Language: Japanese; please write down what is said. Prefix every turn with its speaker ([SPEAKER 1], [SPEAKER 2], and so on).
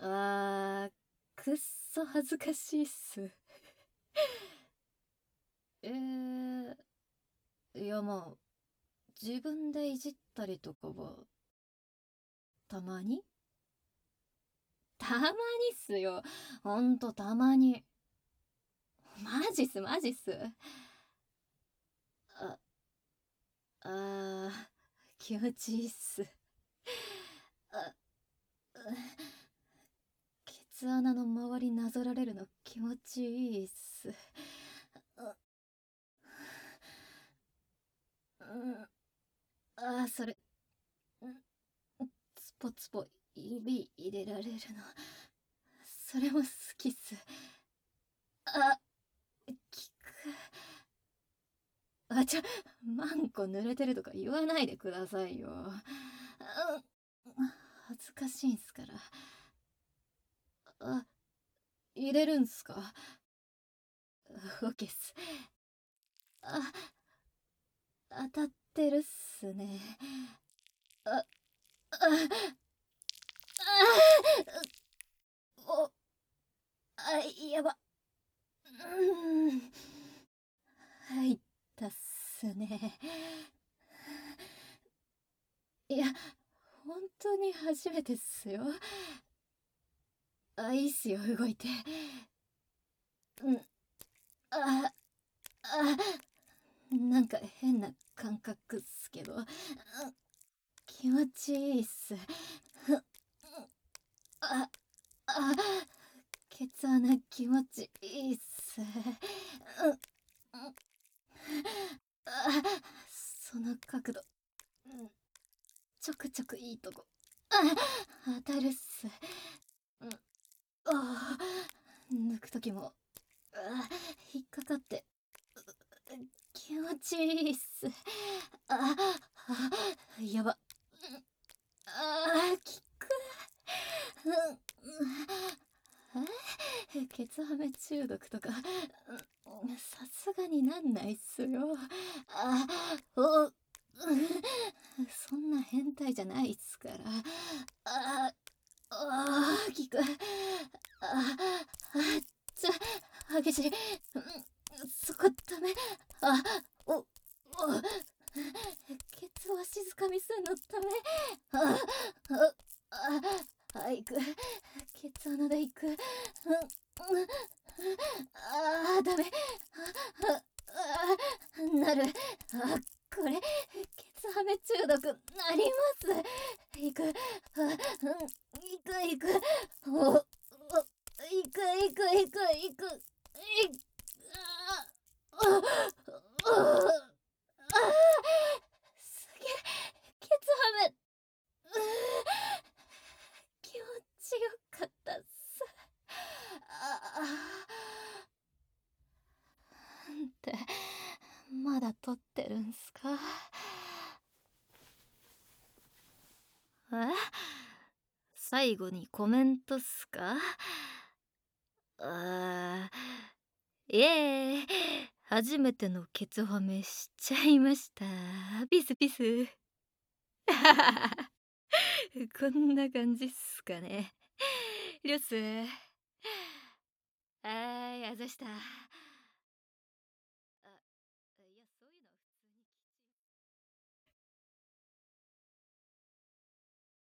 [SPEAKER 1] あー、くっそ恥ずかしいっす。いやまあ、自分でいじったりとかは、たまにたまにっすよ。ほんとたまに。マジっす、マジっす。あ、あー、気持ちいいっす。あ、ケツ穴の周りなぞられるの気持ちいいっす。あ、うん、それ、つぽつぽ指入れられるの、それも好きっす。あ、効く。マンコ濡れてるとか言わないでくださいよ。恥ずかしいんすから。あ、入れるんすか？オッケーっす。あ、当たってるっすね。あ、あ、お、やば。入ったっすね。いや、本当に初めてっすよ。いいっすよ、動いて。うん、あ、なんか変な感覚っすけど、気持ちいいっす。あ、あ、ケツ穴気持ちいいっす。その角度、ちょくちょくいいとこ。当たるっす。抜く時も、引っかかって、気持ちいいっす。やば。きく。ケツハメ中毒とか、さすがになんないっすよ。あ、お、そんな変態じゃないっすから。あ、きく。激しい。そこダメ。あ、お、お、ケツを静かにすんのダメ。行く。ケツ穴で行く。ダメ。なる。これ、ケツハメ中毒なります。行く。行く行く。行く行く行く行く。ああすげえ、ケツハメ。気持ちよかったっす。ってまだ撮ってるんすか？え、最後にコメントっすか？あー、イエーイ、初めてのケツ褒めしちゃいました。ピスピス。こんな感じっすかね。りょっす。あざした。